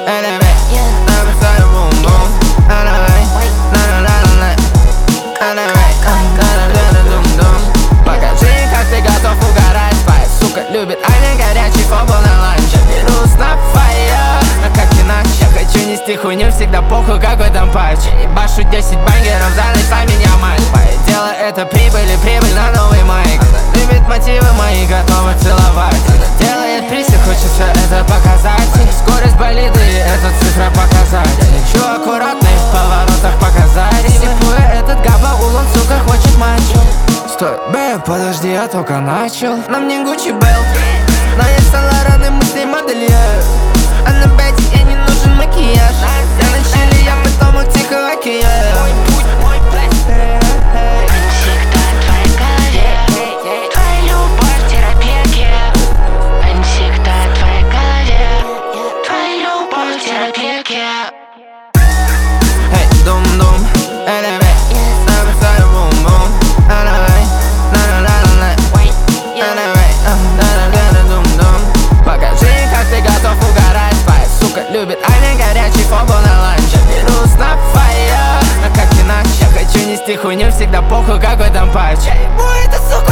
Elevate, never say boom boom. Elevate, на-на-на-на-на. Elevate, да-да-да-да-дум-дум. Покажи, как ты готов угорать. Твоя сука любит Айна горячий фобл на ланч. Я берусь на фаер, но как иначе. Я хочу нести хуйню, всегда похуй какой там патч. Ебашу 10 бангеров за ночь, а меня мать. Мое дело это прибыль и прибыль на новый майк. Она любит мотивы мои, готова целовать. Она делает присы, хочет все это показать. Скорость болиды, это цифра показать. Я лечу аккуратно и в поворотах показать. Сипуя этот габа-улон, сука, хочет матч. Стой, бэйб, подожди, я только начал. На мне Гуччи Белт, но есть Лораны, мы с ней модельер. А на бете ей не нужен макияж. Я на чили, я потом их тихо океан. Hey, дум-дум, elevate, never say boom boom. Elevate, на-на-на-на-на. Elevate, да-да-да-да-дум-дум. Покажи, как ты готов угорать. Твоя сука любит Айна горячий фобл на ланч. Я берусь на фаер, но как иначе. Я хочу нести хуйню, всегда похуй какой там патч. Я ебу эту суку